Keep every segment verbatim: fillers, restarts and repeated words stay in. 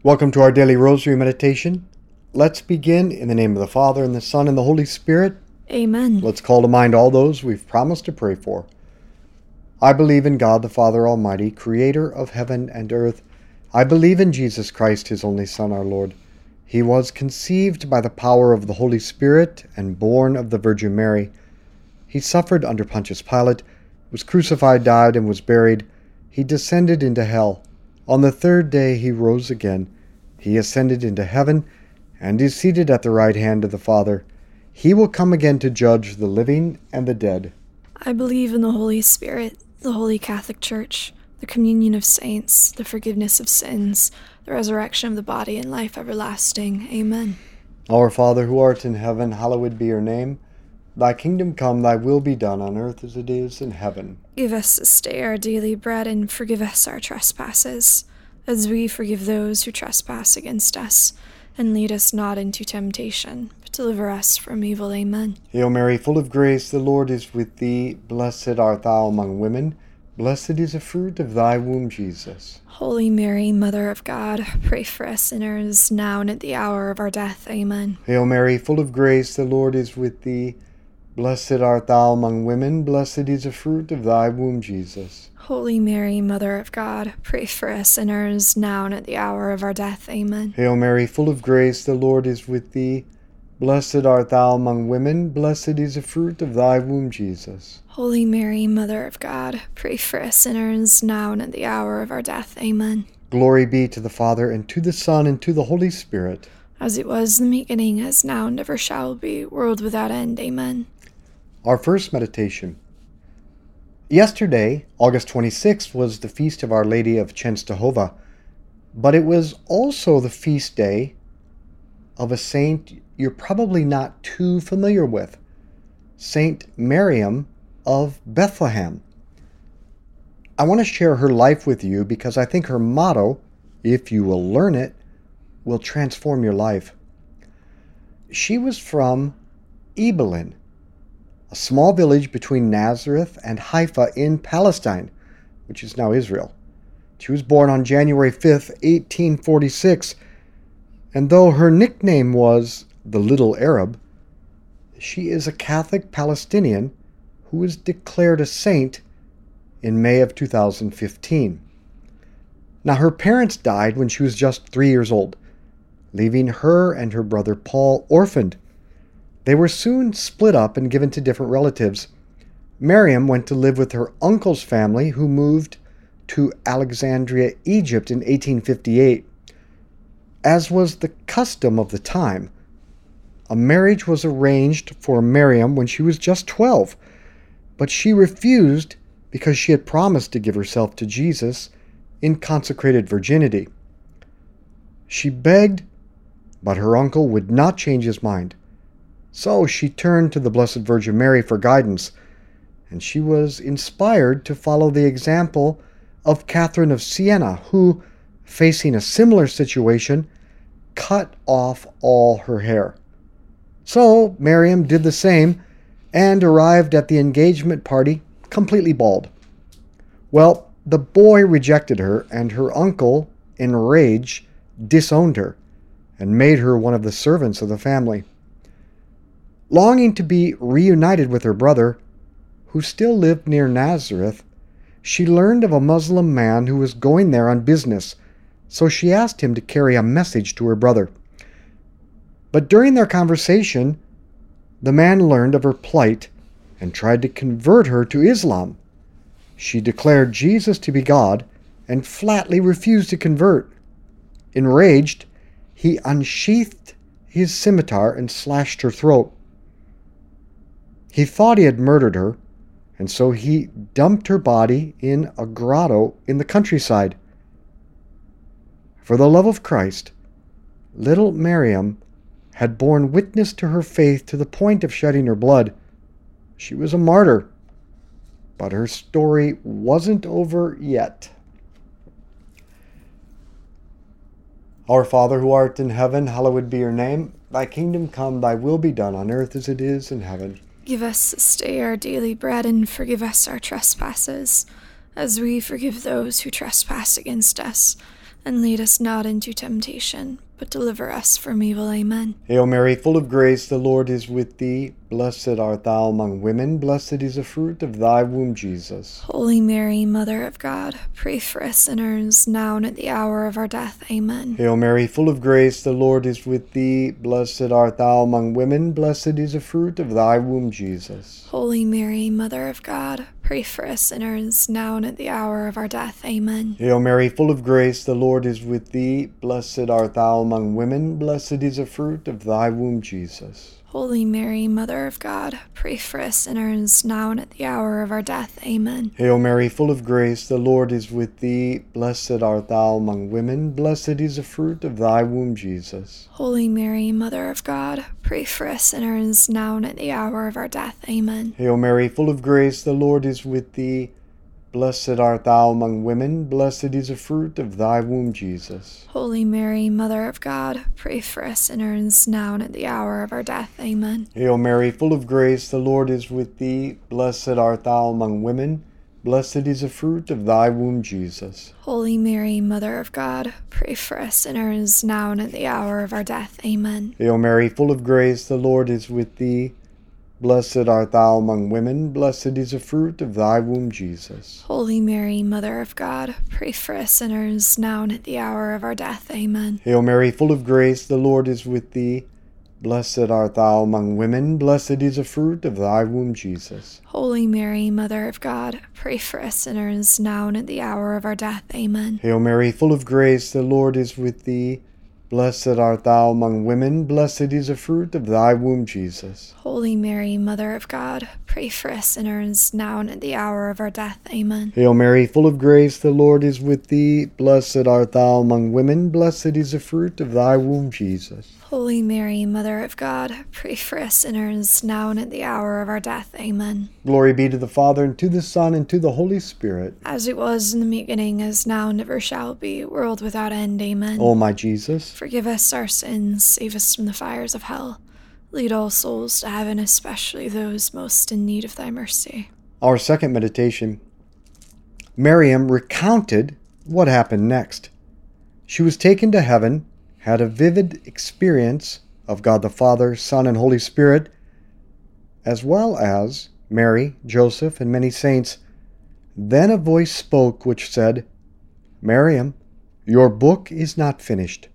Welcome to our daily rosary meditation. Let's begin in the name of the Father, and the Son, and the Holy Spirit. Amen. Let's call to mind all those we've promised to pray for. I believe in God the Father Almighty, creator of heaven and earth. I believe in Jesus Christ, his only Son, our Lord. He was conceived by the power of the Holy Spirit and born of the Virgin Mary. He suffered under Pontius Pilate, was crucified, died, and was buried. He descended into hell. On the third day he rose again. He ascended into heaven and is seated at the right hand of the Father. He will come again to judge the living and the dead. I believe in the Holy Spirit, the Holy Catholic Church, the communion of saints, the forgiveness of sins, the resurrection of the body, and life everlasting. Amen. Our Father, who art in heaven, hallowed be your name. Thy kingdom come, thy will be done on earth as it is in heaven. Give us this day our daily bread, and forgive us our trespasses, as we forgive those who trespass against us. And lead us not into temptation, but deliver us from evil. Amen. Hail Mary, full of grace, the Lord is with thee. Blessed art thou among women. Blessed is the fruit of thy womb, Jesus. Holy Mary, Mother of God, pray for us sinners, now and at the hour of our death. Amen. Hail Mary, full of grace, the Lord is with thee. Blessed art thou among women, blessed is the fruit of thy womb, Jesus. Holy Mary, Mother of God, pray for us sinners, now and at the hour of our death. Amen. Hail Mary, full of grace, the Lord is with thee. Blessed art thou among women, blessed is the fruit of thy womb, Jesus. Holy Mary, Mother of God, pray for us sinners, now and at the hour of our death. Amen. Glory be to the Father, and to the Son, and to the Holy Spirit. As it was in the beginning, as now, and ever shall be, world without end. Amen. Our first meditation. Yesterday, August twenty-sixth, was the feast of Our Lady of Czestochowa, but it was also the feast day of a saint you're probably not too familiar with, Saint Miriam of Bethlehem. I want to share her life with you because I think her motto, if you will learn it, will transform your life. She was from Ibelin, a small village between Nazareth and Haifa in Palestine, which is now Israel. She was born on January fifth, eighteen forty-six, and though her nickname was the Little Arab, she is a Catholic Palestinian who was declared a saint in May of two thousand fifteen. Now, her parents died when she was just three years old, leaving her and her brother Paul orphaned. They were soon split up and given to different relatives. Miriam went to live with her uncle's family, who moved to Alexandria, Egypt in eighteen fifty-eight. As was the custom of the time, a marriage was arranged for Miriam when she was just twelve, but she refused because she had promised to give herself to Jesus in consecrated virginity. She begged, but her uncle would not change his mind. So she turned to the Blessed Virgin Mary for guidance, and she was inspired to follow the example of Catherine of Siena, who, facing a similar situation, cut off all her hair. So Miriam did the same and arrived at the engagement party completely bald. Well, the boy rejected her, and her uncle, in rage, disowned her and made her one of the servants of the family. Longing to be reunited with her brother, who still lived near Nazareth, she learned of a Muslim man who was going there on business, so she asked him to carry a message to her brother. But during their conversation, the man learned of her plight and tried to convert her to Islam. She declared Jesus to be God and flatly refused to convert. Enraged, he unsheathed his scimitar and slashed her throat. He thought he had murdered her, and so he dumped her body in a grotto in the countryside. For the love of Christ, little Miriam had borne witness to her faith to the point of shedding her blood. She was a martyr, but her story wasn't over yet. Our Father, who art in heaven, hallowed be your name. Thy kingdom come, thy will be done on earth as it is in heaven. Give us this day our daily bread, and forgive us our trespasses, as we forgive those who trespass against us. and lead us not into temptation, but deliver us from evil. Amen. Hail Mary, full of grace, the Lord is with thee. Blessed art thou among women, blessed is the fruit of thy womb, Jesus. Holy Mary, Mother of God, pray for us sinners, now and at the hour of our death. Amen. Hail Mary, full of grace, the Lord is with thee. Blessed art thou among women, blessed is the fruit of thy womb, Jesus. Holy Mary, Mother of God, pray for us sinners, now and at the hour of our death. Amen. Hail Mary, full of grace, the Lord is with thee. Blessed art thou among women, blessed is the fruit of thy womb, Jesus. Holy Mary, Mother of God, pray for us sinners, now and at the hour of our death. Amen. Hail Mary, full of grace, the Lord is with thee. Blessed art thou among women, blessed is the fruit of thy womb, Jesus. Holy Mary, Mother of God, pray for us sinners, now and at the hour of our death. Amen. Hail Mary, full of grace, the Lord is with thee. Blessed art thou among women, blessed is the fruit of thy womb, Jesus. Holy Mary, Mother of God, pray for us sinners, now and at the hour of our death. Amen. Hail Mary, full of grace, the Lord is with thee. Blessed art thou among women, blessed is the fruit of thy womb, Jesus. Holy Mary, Mother of God, pray for us sinners, now and at the hour of our death. Amen. Hail Mary, full of grace, the Lord is with thee. Blessed art thou among women, blessed is the fruit of thy womb, Jesus. Holy Mary, Mother of God, pray for us sinners, now and at the hour of our death. Amen. Hail Mary, full of grace, the Lord is with thee. Blessed art thou among women, blessed is the fruit of thy womb, Jesus. Holy Mary, Mother of God, pray for us sinners, now and at the hour of our death. Amen. Hail Mary, full of grace, the Lord is with thee. Blessed art thou among women, blessed is the fruit of thy womb, Jesus. Holy Mary, Mother of God, pray for us sinners, now and at the hour of our death. Amen. Hail Mary, full of grace, the Lord is with thee. Blessed art thou among women, blessed is the fruit of thy womb, Jesus. Holy Mary, Mother of God, pray for us sinners, now and at the hour of our death. Amen. Glory be to the Father, and to the Son, and to the Holy Spirit. As it was in the beginning, as now, and ever shall be, world without end. Amen. O my Jesus, forgive us our sins, save us from the fires of hell. Lead all souls to heaven, especially those most in need of thy mercy. Our second meditation. Miriam recounted what happened next. She was taken to heaven, had a vivid experience of God the Father, Son, and Holy Spirit, as well as Mary, Joseph, and many saints. Then a voice spoke which said, Miriam, your book is not finished.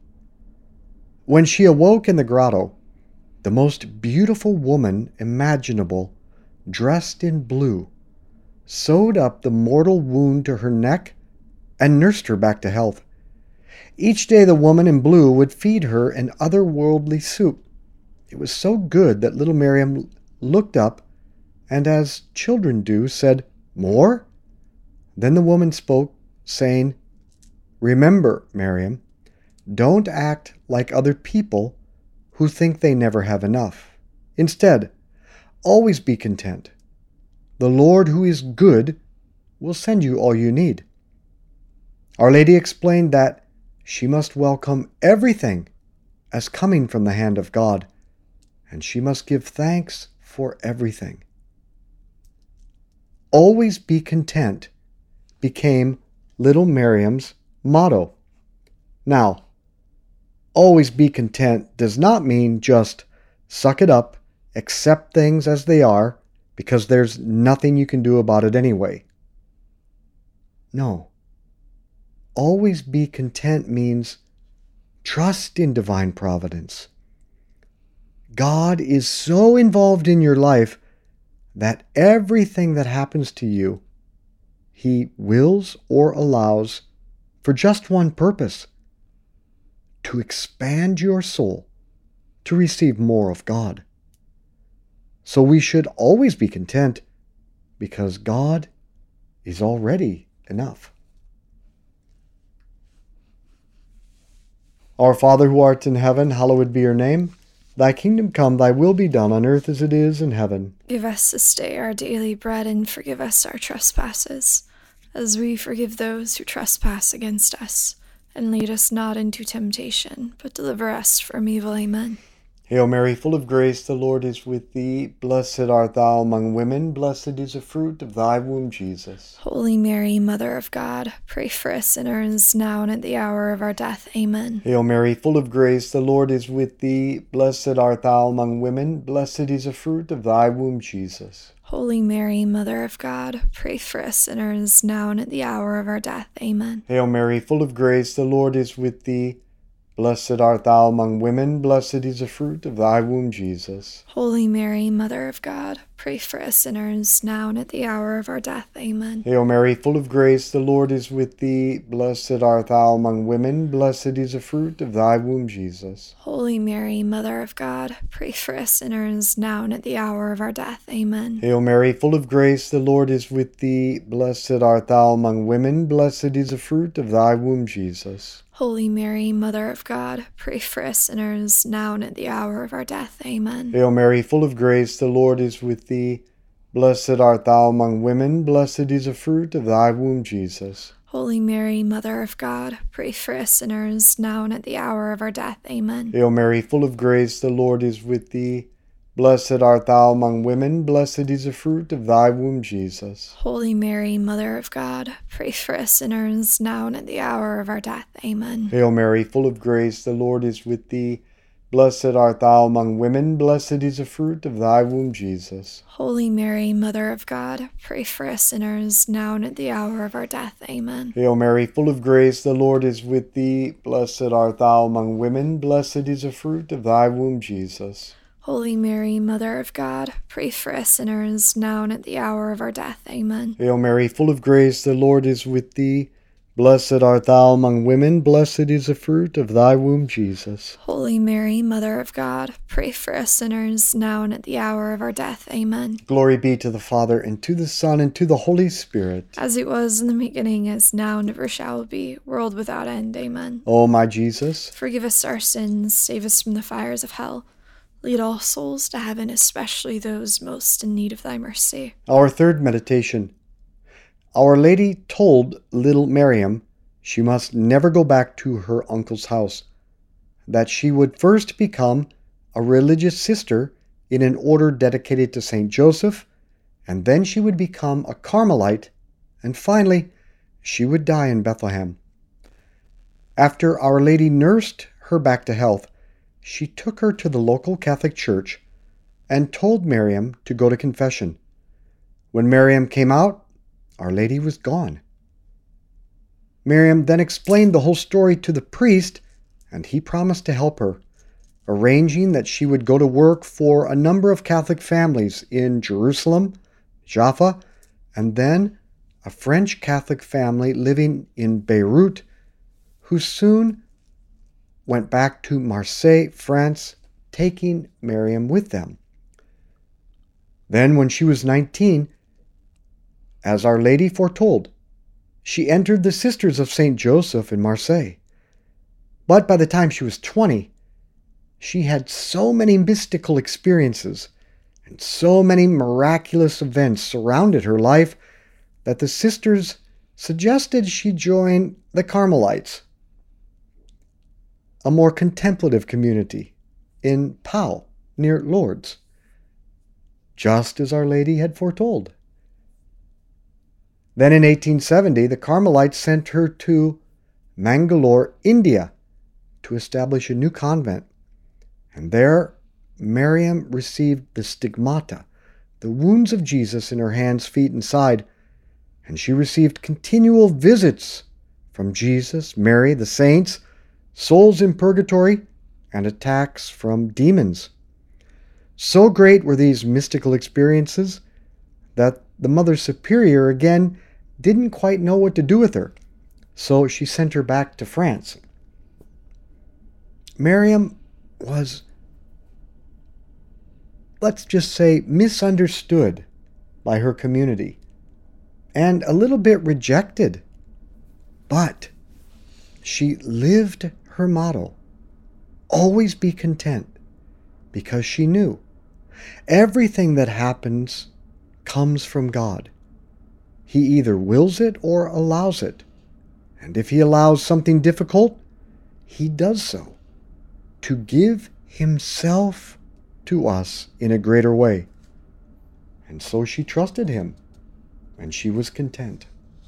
When she awoke in the grotto, the most beautiful woman imaginable, dressed in blue, sewed up the mortal wound to her neck and nursed her back to health. Each day the woman in blue would feed her an otherworldly soup. It was so good that little Miriam looked up and, as children do, said, More? Then the woman spoke, saying, Remember, Miriam, don't act like other people who think they never have enough. Instead, always be content. The Lord, who is good, will send you all you need. Our Lady explained that she must welcome everything as coming from the hand of God, and she must give thanks for everything. Always be content became little Miriam's motto. Now, always be content does not mean just suck it up, accept things as they are, because there's nothing you can do about it anyway. No. Always be content means trust in divine providence. God is so involved in your life that everything that happens to you, He wills or allows for just one purpose: to expand your soul to receive more of God. So we should always be content because God is already enough. Our Father who art in heaven, hallowed be your name. Thy kingdom come, thy will be done on earth as it is in heaven. Give us this day our daily bread, and forgive us our trespasses, as we forgive those who trespass against us. And lead us not into temptation, but deliver us from evil. Amen. Hail Mary, full of grace, the Lord is with thee. Blessed art thou among women, blessed is the fruit of thy womb, Jesus. Holy Mary, Mother of God, pray for us sinners, now and at the hour of our death. Amen. Hail Mary, full of grace, the Lord is with thee. Blessed art thou among women, blessed is the fruit of thy womb, Jesus. Holy Mary, Mother of God, pray for us sinners, now and at the hour of our death. Amen. Hail Mary, full of grace, the Lord is with thee. Blessed art thou among women, blessed is the fruit of thy womb, Jesus. Holy Mary, Mother of God, pray for us sinners, now and at the hour of our death. Amen. Hail Mary, full of grace, the Lord is with thee. Blessed art thou among women, blessed is the fruit of thy womb, Jesus. Holy Mary, Mother of God, pray for us sinners, now and at the hour of our death. Amen. Hail Mary, full of grace, the Lord is with thee. Blessed art thou among women, blessed is the fruit of thy womb, Jesus. Holy Mary, Mother of God, pray for us sinners, now and at the hour of our death. Amen. Hail Mary, full of grace, the Lord is with thee. Blessed art thou among women, blessed is the fruit of thy womb, Jesus. Holy Mary, Mother of God, pray for us sinners, now and at the hour of our death. Amen. Hail Mary, full of grace, the Lord is with thee. Blessed art thou among women, blessed is the fruit of thy womb, Jesus. Holy Mary, Mother of God, pray for us sinners, now and at the hour of our death. Amen. Hail Mary, full of grace, the Lord is with thee. Blessed art thou among women, blessed is the fruit of thy womb, Jesus. Holy Mary, Mother of God, pray for us sinners, now and at the hour of our death. Amen. Hail Mary, full of grace, the Lord is with thee. Blessed art thou among women, blessed is the fruit of thy womb, Jesus. Holy Mary, Mother of God, pray for us sinners, now and at the hour of our death. Amen. Hail Mary, full of grace, the Lord is with thee. Blessed art thou among women, blessed is the fruit of thy womb, Jesus. Holy Mary, Mother of God, pray for us sinners, now and at the hour of our death. Amen. Glory be to the Father, and to the Son, and to the Holy Spirit. As it was in the beginning, is now, and ever shall be, world without end. Amen. O my Jesus, forgive us our sins, save us from the fires of hell. Lead all souls to heaven, especially those most in need of thy mercy. Our third meditation. Our Lady told little Miriam she must never go back to her uncle's house, that she would first become a religious sister in an order dedicated to Saint Joseph, and then she would become a Carmelite, and finally she would die in Bethlehem. After Our Lady nursed her back to health, she took her to the local Catholic church and told Miriam to go to confession. When Miriam came out, Our Lady was gone. Miriam then explained the whole story to the priest, and he promised to help her, arranging that she would go to work for a number of Catholic families in Jerusalem, Jaffa, and then a French Catholic family living in Beirut, who soon went back to Marseille, France, taking Miriam with them. Then, when she was nineteen, as Our Lady foretold, she entered the Sisters of Saint Joseph in Marseille. But by the time she was twenty, she had so many mystical experiences and so many miraculous events surrounded her life that the sisters suggested she join the Carmelites, a more contemplative community in Pau, near Lourdes, just as Our Lady had foretold. Then in eighteen seventy, the Carmelites sent her to Mangalore, India, to establish a new convent. And there, Miriam received the stigmata, the wounds of Jesus in her hands, feet, and side, and she received continual visits from Jesus, Mary, the saints, souls in purgatory, and attacks from demons. So great were these mystical experiences that the Mother Superior again didn't quite know what to do with her, so she sent her back to France. Miriam was, let's just say, misunderstood by her community and a little bit rejected, but she lived her motto, always be content, because she knew everything that happens comes from God. He either wills it or allows it. And if he allows something difficult, he does so to give himself to us in a greater way. And so she trusted him, and she was content.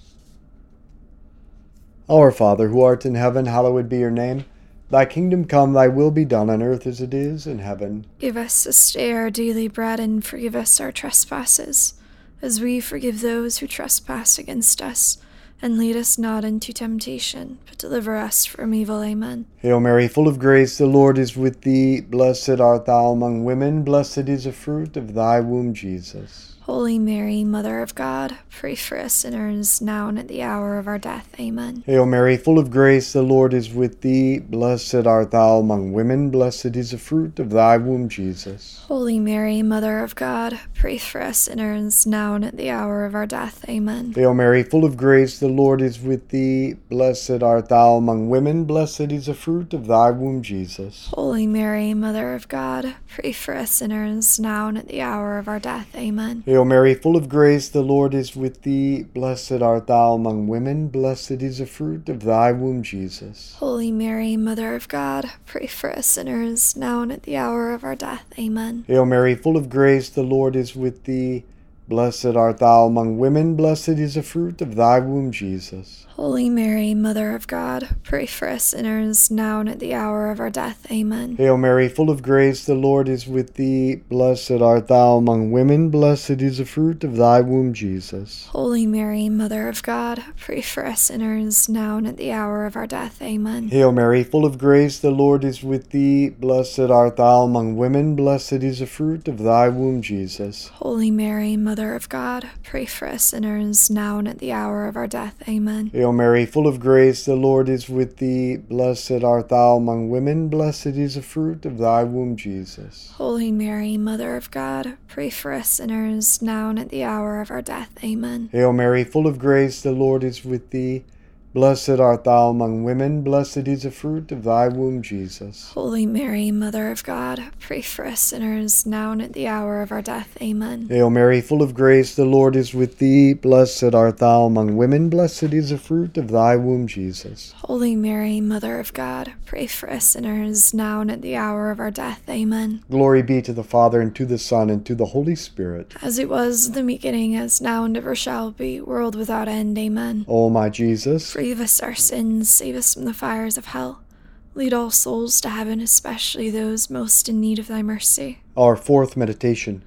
Our Father, who art in heaven, hallowed be your name. Thy kingdom come, thy will be done on earth as it is in heaven. Give us this day our daily bread, and forgive us our trespasses, as we forgive those who trespass against us. And lead us not into temptation, but deliver us from evil. Amen. Hail Mary, full of grace, the Lord is with thee. Blessed art thou among women, blessed is the fruit of thy womb, Jesus. Holy Mary, Mother of God, pray for us sinners, now and at the hour of our death. Amen. Hail Mary, full of grace, the Lord is with thee. Blessed art thou among women, blessed is the fruit of thy womb, Jesus. Holy Mary, Mother of God, pray for us sinners, now and at the hour of our death. Amen. Hail Mary, full of grace, the Lord is with thee. Blessed art thou among women, blessed is the fruit of thy womb, Jesus. Holy Mary, Mother of God, pray for us sinners, now and at the hour of our death. Amen. Hail Mary, full of grace, the Lord is with thee. Blessed art thou among women, blessed is the fruit of thy womb, Jesus. Holy Mary, Mother of God, pray for us sinners, now and at the hour of our death. Amen. Hail Mary, full of grace, the Lord is with thee. Blessed art thou among women, blessed is the fruit of thy womb, Jesus. Holy Mary, Mother of God, pray for us sinners, now and at the hour of our death. Amen. Hail Mary, full of grace, the Lord is with thee. Blessed art thou among women, blessed is the fruit of thy womb, Jesus. Holy Mary, Mother of God, pray for us sinners, now and at the hour of our death. Amen. Hail Mary, full of grace, the Lord is with thee. Blessed art thou among women, blessed is the fruit of thy womb, Jesus. Holy Mary, Mother of God, pray for us sinners, now and at the hour of our death. Amen. Hail Mary, full of grace, the Lord is with thee. Blessed art thou among women, blessed is the fruit of thy womb, Jesus. Holy Mary, Mother of God, pray for us sinners, now and at the hour of our death. Amen. Hail Mary, full of grace, the Lord is with thee. Blessed art thou among women, blessed is the fruit of thy womb, Jesus. Holy Mary, Mother of God, pray for us sinners, now and at the hour of our death. Amen. Hail Mary, full of grace, the Lord is with thee. Blessed art thou among women, blessed is the fruit of thy womb, Jesus. Holy Mary, Mother of God, pray for us sinners, now and at the hour of our death. Amen. Glory be to the Father, and to the Son, and to the Holy Spirit. As it was in the beginning, as now and ever shall be, world without end. Amen. O my Jesus, forgive us our sins, save us from the fires of hell. Lead all souls to heaven, especially those most in need of thy mercy. Our fourth meditation.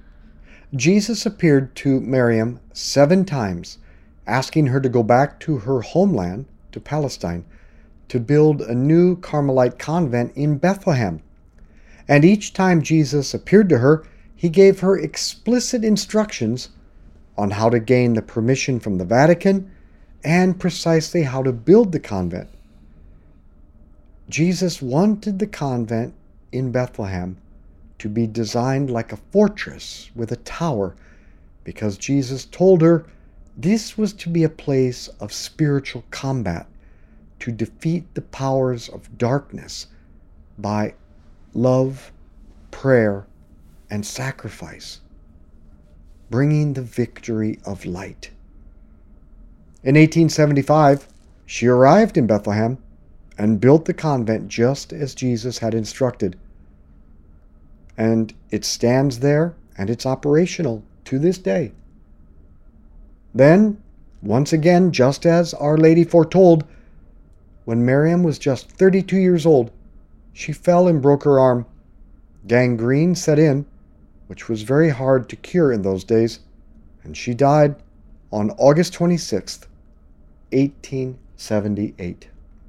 Jesus appeared to Miriam seven times, asking her to go back to her homeland, to Palestine, to build a new Carmelite convent in Bethlehem. And each time Jesus appeared to her, he gave her explicit instructions on how to gain the permission from the Vatican and precisely how to build the convent. Jesus wanted the convent in Bethlehem to be designed like a fortress with a tower, because Jesus told her this was to be a place of spiritual combat, to defeat the powers of darkness by love, prayer, and sacrifice, bringing the victory of light. In eighteen seventy-five, she arrived in Bethlehem and built the convent just as Jesus had instructed. And it stands there, and it's operational to this day. Then, once again, just as Our Lady foretold, when Miriam was just thirty-two years old, she fell and broke her arm. Gangrene set in, which was very hard to cure in those days, and she died on August twenty-sixth, eighteen seventy-eight.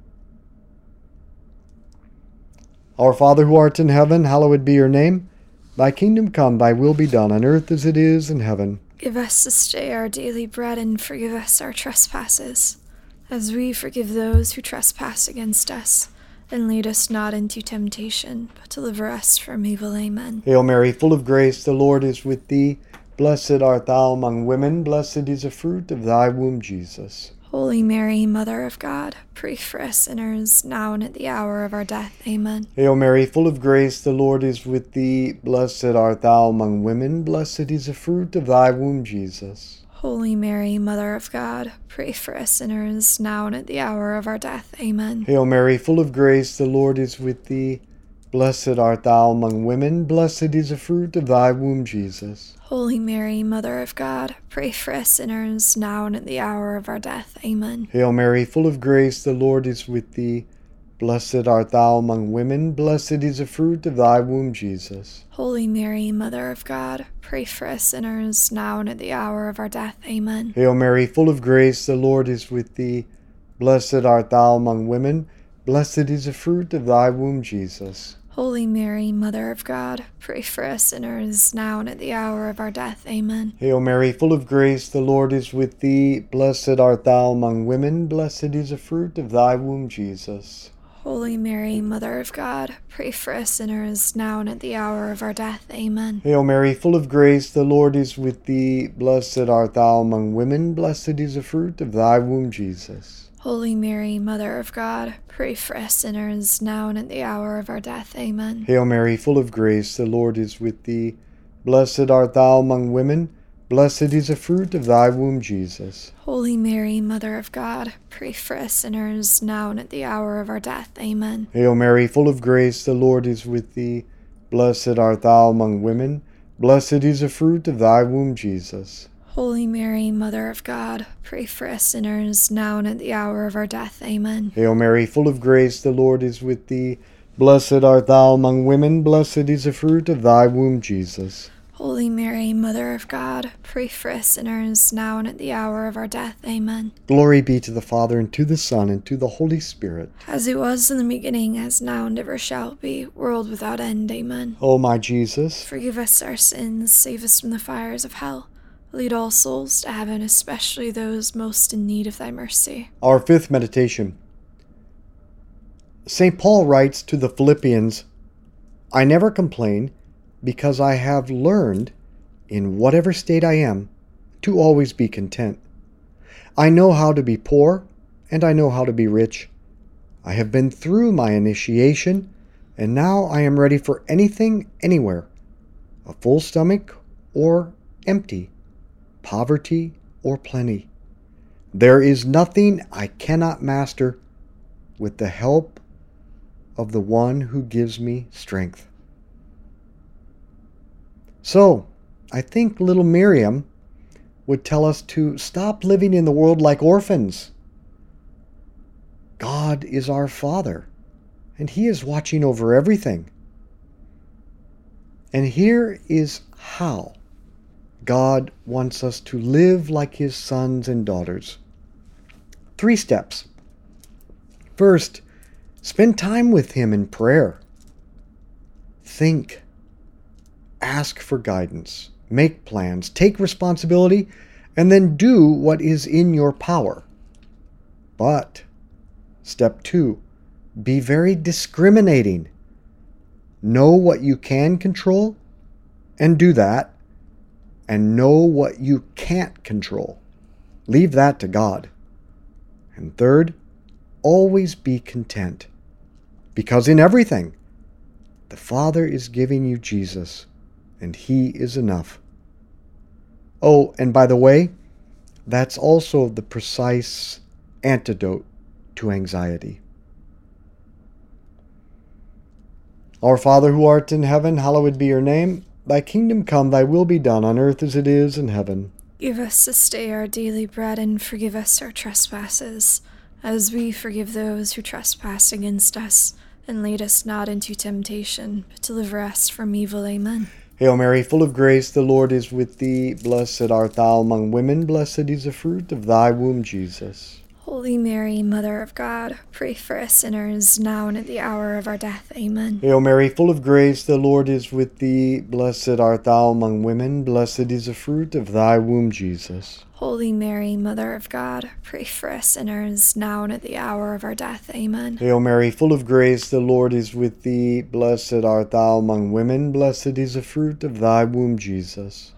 Our Father who art in heaven, hallowed be your name. Thy kingdom come, thy will be done on earth as it is in heaven. Give us this day our daily bread, and forgive us our trespasses, as we forgive those who trespass against us. And lead us not into temptation, but deliver us from evil. Amen. Hail Mary, full of grace, the Lord is with thee. Blessed art thou among women, blessed is the fruit of thy womb, Jesus. Holy Mary, Mother of God, pray for us sinners, now and at the hour of our death. Amen. Hail Mary, full of grace, the Lord is with thee. Blessed art thou among women, blessed is the fruit of thy womb, Jesus. Holy Mary, Mother of God, pray for us sinners, now and at the hour of our death. Amen. Hail Mary, full of grace, the Lord is with thee. Blessed art thou among women, blessed is the fruit of thy womb, Jesus. Holy Mary, Mother of God, pray for us sinners, now and at the hour of our death. Amen. Hail Mary, full of grace, the Lord is with thee. Blessed art thou among women, blessed is the fruit of thy womb, Jesus. Holy Mary, Mother of God, pray for us sinners, now and at the hour of our death. Amen. Hail Mary, full of grace, the Lord is with thee. Blessed art thou among women, blessed is the fruit of thy womb, Jesus. Holy Mary, Mother of God, pray for us sinners, now and at the hour of our death. Amen. Hail Mary, full of grace, the Lord is with thee. Blessed art thou among women, blessed is the fruit of thy womb, Jesus. Holy Mary, Mother of God, pray for us sinners, now and at the hour of our death. Amen. Hail Mary, full of grace, the Lord is with thee. Blessed art thou among women, blessed is the fruit of thy womb, Jesus. Holy Mary, Mother of God, pray for us sinners, now and at the hour of our death. Amen. Hail Mary, full of grace, the Lord is with thee. Blessed art thou among women, blessed is the fruit of thy womb, Jesus. Holy Mary, Mother of God, pray for us sinners, now and at the hour of our death. Amen. Hail Mary, full of grace, the Lord is with thee. Blessed art thou among women, blessed is the fruit of thy womb, Jesus. Holy Mary, Mother of God, pray for us sinners, now and at the hour of our death. Amen. Hail Mary, full of grace, the Lord is with thee. Blessed art thou among women, blessed is the fruit of thy womb, Jesus. Holy Mary, Mother of God, pray for us sinners, now and at the hour of our death. Amen. Glory be to the Father, and to the Son, and to the Holy Spirit. As it was in the beginning, as now and ever shall be, world without end. Amen. O my Jesus, forgive us our sins, save us from the fires of hell. Lead all souls to heaven, especially those most in need of thy mercy. Our fifth meditation. Saint Paul writes to the Philippians, I never complain, because I have learned, in whatever state I am, to always be content. I know how to be poor, and I know how to be rich. I have been through my initiation, and now I am ready for anything, anywhere, a full stomach or empty, poverty or plenty. There is nothing I cannot master with the help of the one who gives me strength. So, I think little Miriam would tell us to stop living in the world like orphans. God is our Father, and He is watching over everything. And here is how God wants us to live like His sons and daughters. Three steps. First, spend time with Him in prayer. Think. Ask for guidance. Make plans. Take responsibility. And then do what is in your power. But, step two, be very discriminating. Know what you can control and do that. And know what you can't control. Leave that to God. And third, always be content. Because in everything, the Father is giving you Jesus, and He is enough. Oh, and by the way, that's also the precise antidote to anxiety. Our Father who art in heaven, hallowed be your name. Thy kingdom come, thy will be done on earth as it is in heaven. Give us this day our daily bread, and forgive us our trespasses, as we forgive those who trespass against us. And lead us not into temptation, but deliver us from evil. Amen. Hail Mary, full of grace, the Lord is with thee. Blessed art thou among women, blessed is the fruit of thy womb, Jesus. Holy Mary, Mother of God, pray for us sinners, now and at the hour of our death. Amen. Hail Mary, full of grace, the Lord is with thee. Blessed art thou among women, blessed is the fruit of thy womb, Jesus. Holy Mary, Mother of God, pray for us sinners, now and at the hour of our death. Amen. Hail Mary, full of grace, the Lord is with thee. Blessed art thou among women, blessed is the fruit of thy womb, Jesus.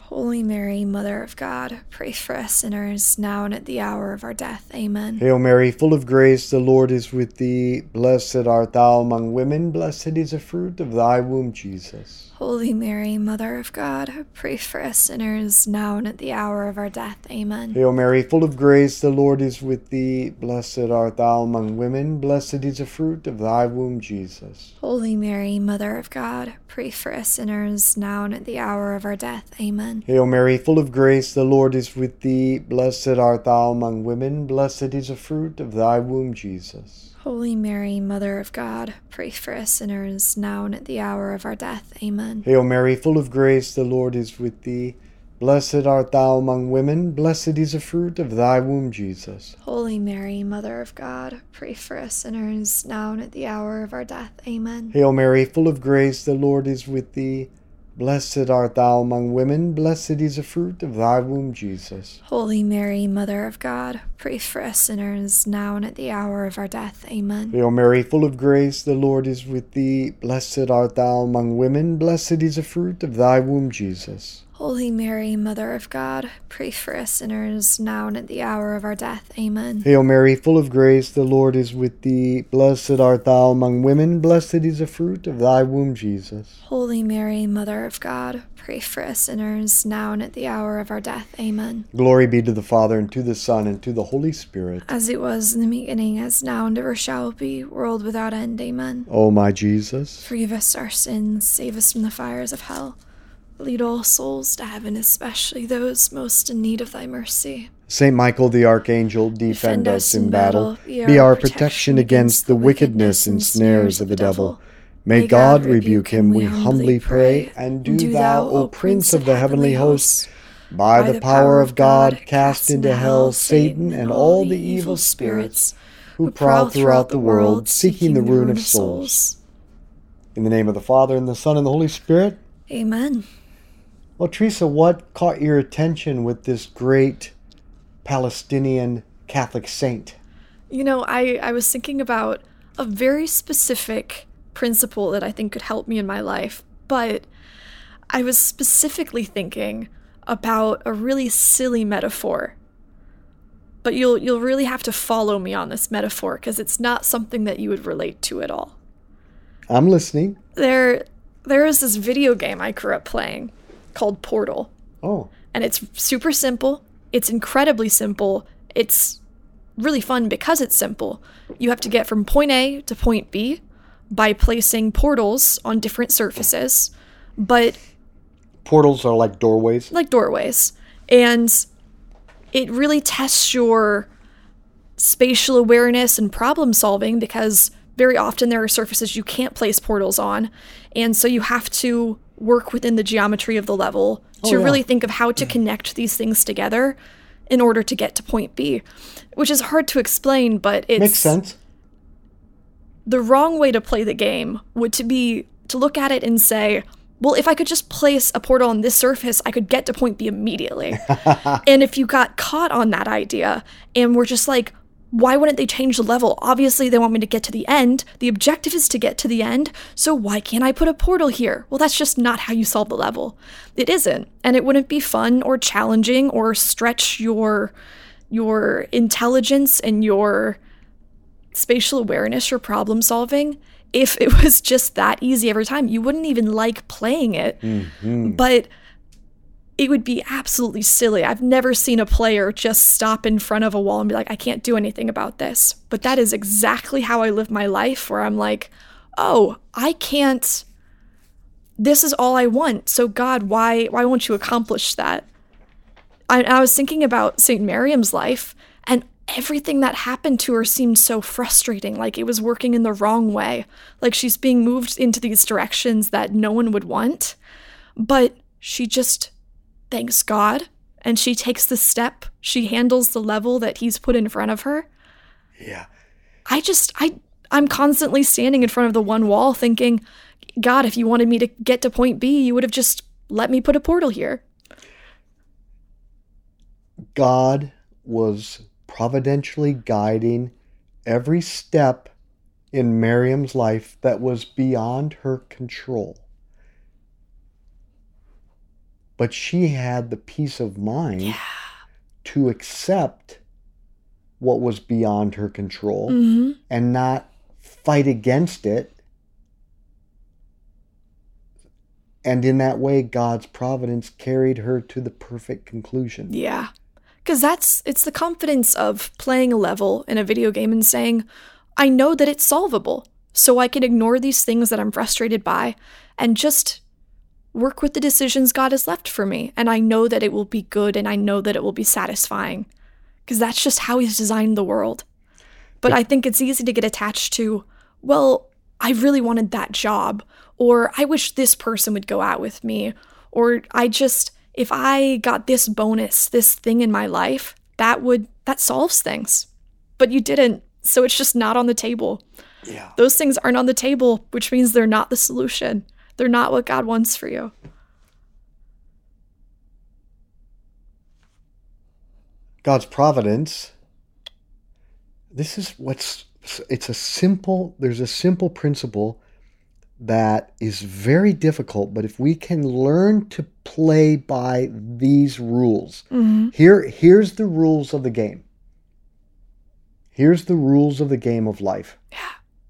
Holy Mary, Mother of God, pray for us sinners, now and at the hour of our death. Amen. Hail Mary, full of grace, the Lord is with thee. Blessed art thou among women, blessed is the fruit of thy womb, Jesus. Holy Mary, Mother of God, pray for us sinners, now and at the hour of our death. Amen. Hail Mary, full of grace, the Lord is with thee. Blessed art thou among women, blessed is the fruit of thy womb, Jesus. Holy Mary, Mother of God, pray for us sinners, now and at the hour of our death. Amen. Hail Mary, full of grace, the Lord is with thee. Blessed art thou among women, blessed is the fruit of thy womb, Jesus. Holy Mary, Mother of God, pray for us sinners, now and at the hour of our death. Amen. Hail Mary, full of grace, the Lord is with thee. Blessed art thou among women, blessed is the fruit of thy womb, Jesus. Holy Mary, Mother of God, pray for us sinners, now and at the hour of our death. Amen. Hail Mary, full of grace, the Lord is with thee. Blessed art thou among women, blessed is the fruit of thy womb, Jesus. Holy Mary, Mother of God, pray for us sinners, now and at the hour of our death. Amen. Hail Mary, full of grace, the Lord is with thee. Blessed art thou among women, blessed is the fruit of thy womb, Jesus. Holy Mary, Mother of God, pray for us sinners, now and at the hour of our death. Amen. Hail Mary, full of grace, the Lord is with thee. Blessed art thou among women, blessed is the fruit of thy womb, Jesus. Holy Mary, Mother of God, pray for us sinners, now and at the hour of our death. Amen. Glory be to the Father, and to the Son, and to the Holy Spirit. As it was in the beginning, as now, and ever shall be, world without end. Amen. O my Jesus, forgive us our sins, save us from the fires of hell. Lead all souls to heaven, especially those most in need of thy mercy. Saint Michael the Archangel, defend, defend us in battle. battle. Be, our Be our protection against the wickedness and snares of the devil. May God rebuke him, we humbly pray. And do thou, O Prince of the heavenly hosts, by the power of God, cast into hell Satan and all the evil spirits who prowl throughout the world, seeking the ruin of souls. In the name of the Father, and the Son, and the Holy Spirit. Amen. Well, Teresa, what caught your attention with this great Palestinian Catholic saint? You know, I, I was thinking about a very specific principle that I think could help me in my life, but I was specifically thinking about a really silly metaphor. But you'll you'll really have to follow me on this metaphor because it's not something that you would relate to at all. I'm listening. There there is this video game I grew up playing called Portal. Oh. And it's super simple. It's incredibly simple. It's really fun because it's simple. You have to get from point A to point B by placing portals on different surfaces, but portals are like doorways? Like doorways. And it really tests your spatial awareness and problem solving because very often there are surfaces you can't place portals on. And so you have to work within the geometry of the level to oh, yeah. really think of how to connect these things together in order to get to point B, which is hard to explain, but it's... Makes sense. The wrong way to play the game would to be to look at it and say, well, if I could just place a portal on this surface, I could get to point B immediately. And if you got caught on that idea and were just like, why wouldn't they change the level? Obviously, they want me to get to the end. The objective is to get to the end, so why can't I put a portal here? Well, that's just not how you solve the level. It isn't, and it wouldn't be fun or challenging or stretch your your intelligence and your spatial awareness or problem solving if it was just that easy every time. You wouldn't even like playing it, mm-hmm. but it would be absolutely silly. I've never seen a player just stop in front of a wall and be like, I can't do anything about this. But that is exactly how I live my life, where I'm like, oh, I can't, this is all I want. So God, why why won't you accomplish that? I, I was thinking about Saint Miriam's life, and everything that happened to her seemed so frustrating, like it was working in the wrong way. Like she's being moved into these directions that no one would want. But she just thanks God, and she takes the step. She handles the level that he's put in front of her. Yeah. I just, I, I'm constantly standing in front of the one wall thinking, God, if you wanted me to get to point B, you would have just let me put a portal here. God was providentially guiding every step in Miriam's life that was beyond her control. But she had the peace of mind Yeah. to accept what was beyond her control Mm-hmm. and not fight against it. And in that way, God's providence carried her to the perfect conclusion. Yeah. Because that's, it's the confidence of playing a level in a video game and saying, I know that it's solvable, so I can ignore these things that I'm frustrated by and just work with the decisions God has left for me. And I know that it will be good and I know that it will be satisfying. Because that's just how he's designed the world. But I think it's easy to get attached to, well, I really wanted that job, or I wish this person would go out with me, or I just, if I got this bonus, this thing in my life, that would, that solves things. But you didn't, so it's just not on the table. Yeah. Those things aren't on the table, which means they're not the solution. They're not what God wants for you. God's providence, this is what's, it's a simple, there's a simple principle that is very difficult, but if we can learn to play by these rules, Mm-hmm. here, here's the rules of the game. Here's the rules of the game of life. Yeah.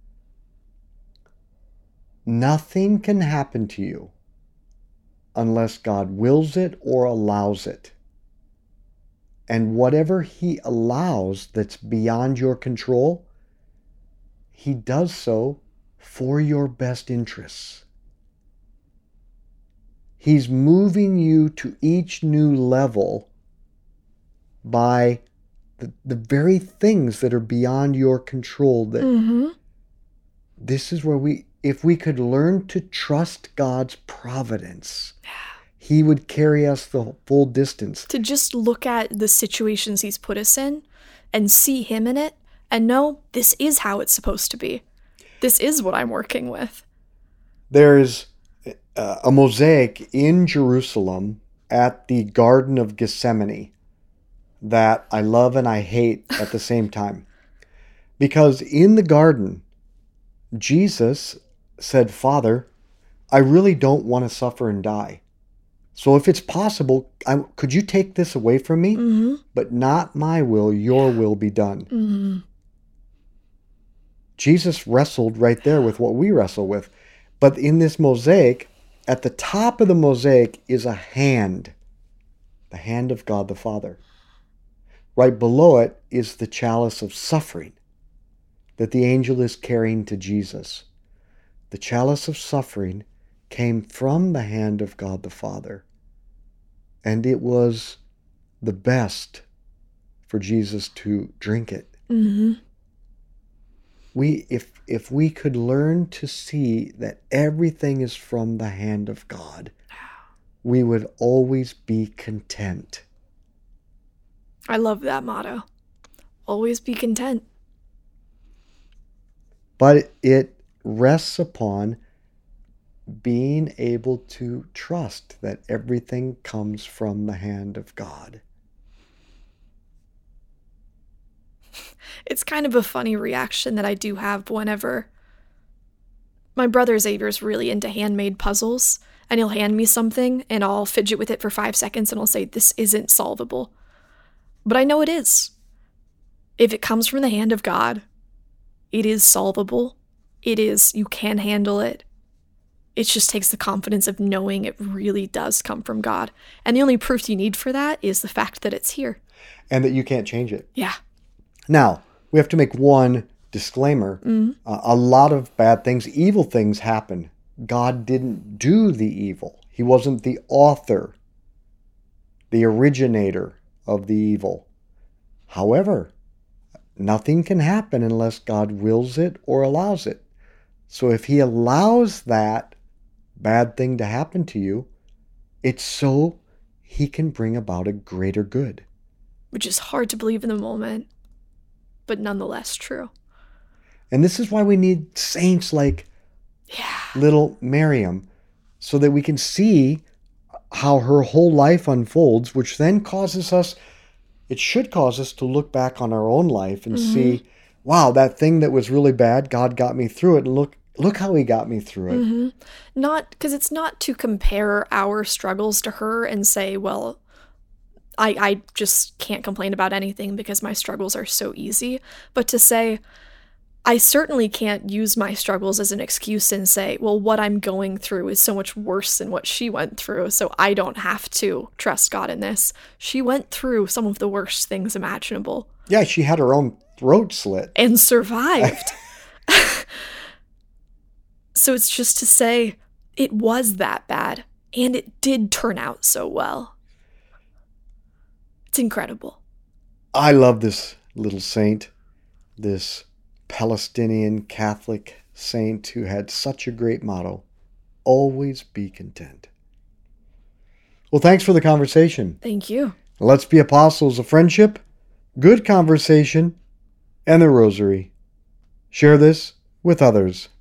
Nothing can happen to you unless God wills it or allows it. And whatever he allows that's beyond your control, he does so for your best interests. He's moving you to each new level by the, the very things that are beyond your control. That Mm-hmm. this is where we, if we could learn to trust God's providence, he would carry us the full distance. To just look at the situations he's put us in and see him in it and know this is how it's supposed to be. This is what I'm working with. There's uh, a mosaic in Jerusalem at the Garden of Gethsemane that I love and I hate at the same time. Because in the garden, Jesus said, Father, I really don't want to suffer and die. So if it's possible, I, could you take this away from me? Mm-hmm. But not my will, your will be done. Mm-hmm. Jesus wrestled right there with what we wrestle with. But in this mosaic, at the top of the mosaic is a hand, the hand of God the Father. Right below it is the chalice of suffering that the angel is carrying to Jesus. The chalice of suffering came from the hand of God the Father. And it was the best for Jesus to drink it. Mm-hmm. We, if, if we could learn to see that everything is from the hand of God, we would always be content. I love that motto. Always be content. But it rests upon being able to trust that everything comes from the hand of God. It's kind of a funny reaction that I do have whenever my brother Xavier's really into handmade puzzles, and he'll hand me something and I'll fidget with it for five seconds and I'll say, this isn't solvable. But I know it is. If it comes from the hand of God, it is solvable. It is, you can handle it. It just takes the confidence of knowing it really does come from God. And the only proof you need for that is the fact that it's here. And that you can't change it. Yeah. Now, we have to make one disclaimer. Mm-hmm. Uh, a lot of bad things, evil things happen. God didn't do the evil. He wasn't the author, the originator of the evil. However, nothing can happen unless God wills it or allows it. So if he allows that bad thing to happen to you, it's so he can bring about a greater good. Which is hard to believe in the moment, but nonetheless true. And this is why we need saints like Yeah. little Miriam, so that we can see how her whole life unfolds, which then causes us, it should cause us to look back on our own life and Mm-hmm. see, wow, that thing that was really bad, God got me through it. And look, look how he got me through it. Mm-hmm. Not because it's not to compare our struggles to her and say, well, I, I just can't complain about anything because my struggles are so easy, but to say, I certainly can't use my struggles as an excuse and say, well, what I'm going through is so much worse than what she went through, so I don't have to trust God in this. She went through some of the worst things imaginable. Yeah, she had her own throat slit. And survived. So it's just to say, it was that bad, and it did turn out so well. It's incredible. I love this little saint, this Palestinian Catholic saint who had such a great motto, always be content. Well, thanks for the conversation. Thank you. Let's be apostles of friendship, good conversation, and the rosary. Share this with others.